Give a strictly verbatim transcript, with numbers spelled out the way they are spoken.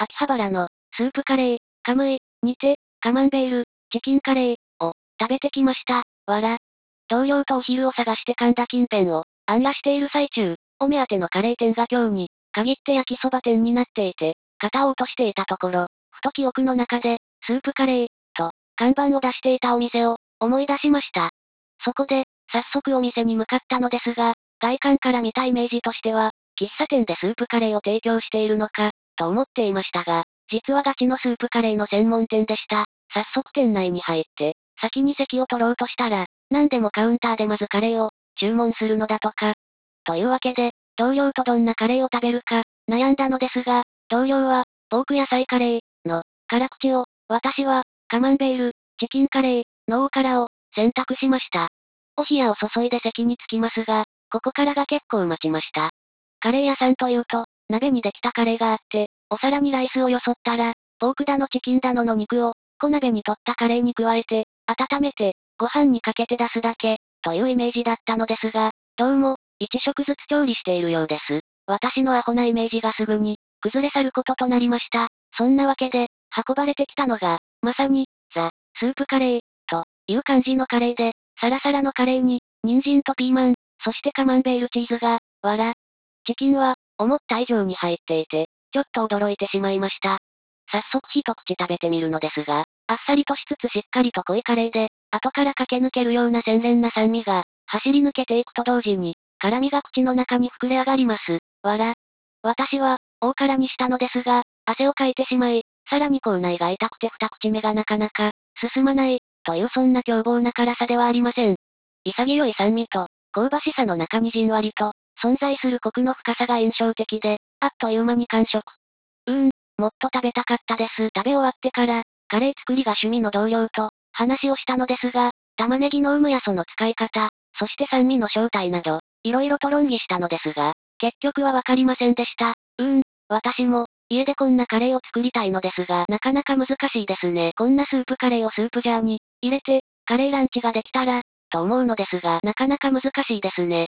秋葉原の、スープカレー、カムイ、にて、カマンベール、チキンカレー、を、食べてきました、わら。同僚とお昼を探して神田近辺を、暗羅している最中、お目当てのカレー店が今日に、限って焼きそば店になっていて、肩を落としていたところ、ふと記憶の中で、スープカレー、と、看板を出していたお店を、思い出しました。そこで、早速お店に向かったのですが、外観から見たイメージとしては、喫茶店でスープカレーを提供しているのか、と思っていましたが、実はガチのスープカレーの専門店でした。早速店内に入って、先に席を取ろうとしたら、何でもカウンターでまずカレーを、注文するのだとか。というわけで、同僚とどんなカレーを食べるか、悩んだのですが、同僚は、ポーク野菜カレー、の、辛口を、私は、カマンベール、チキンカレー、の大辛を、選択しました。お冷やを注いで席に着きますが、ここからが結構待ちました。カレー屋さんというと、鍋にできたカレーがあって、お皿にライスをよそったら、ポークだのチキンだのの肉を、小鍋に取ったカレーに加えて、温めて、ご飯にかけて出すだけ、というイメージだったのですが、どうも、一食ずつ調理しているようです。私のアホなイメージがすぐに、崩れ去ることとなりました。そんなわけで、運ばれてきたのが、まさに、ザ・スープカレー、という感じのカレーで、サラサラのカレーに、人参とピーマン、そしてカマンベールチーズが、わら。チキンは、思った以上に入っていて、ちょっと驚いてしまいました。早速一口食べてみるのですが、あっさりとしつつしっかりと濃いカレーで、後から駆け抜けるような洗練な酸味が、走り抜けていくと同時に、辛味が口の中に膨れ上がります。わら。私は、大辛にしたのですが、汗をかいてしまい、さらに口内が痛くて二口目がなかなか、進まない、というそんな凶暴な辛さではありません。潔い酸味と、香ばしさの中にじんわりと、存在するコクの深さが印象的で、あっという間に完食。うーん、もっと食べたかったです。食べ終わってから、カレー作りが趣味の同僚と、話をしたのですが、玉ねぎの有無やその使い方、そして酸味の正体など、いろいろと論議したのですが、結局はわかりませんでした。うーん、私も、家でこんなカレーを作りたいのですが、なかなか難しいですね。こんなスープカレーをスープジャーに、入れて、カレーランチができたら、と思うのですが、なかなか難しいですね。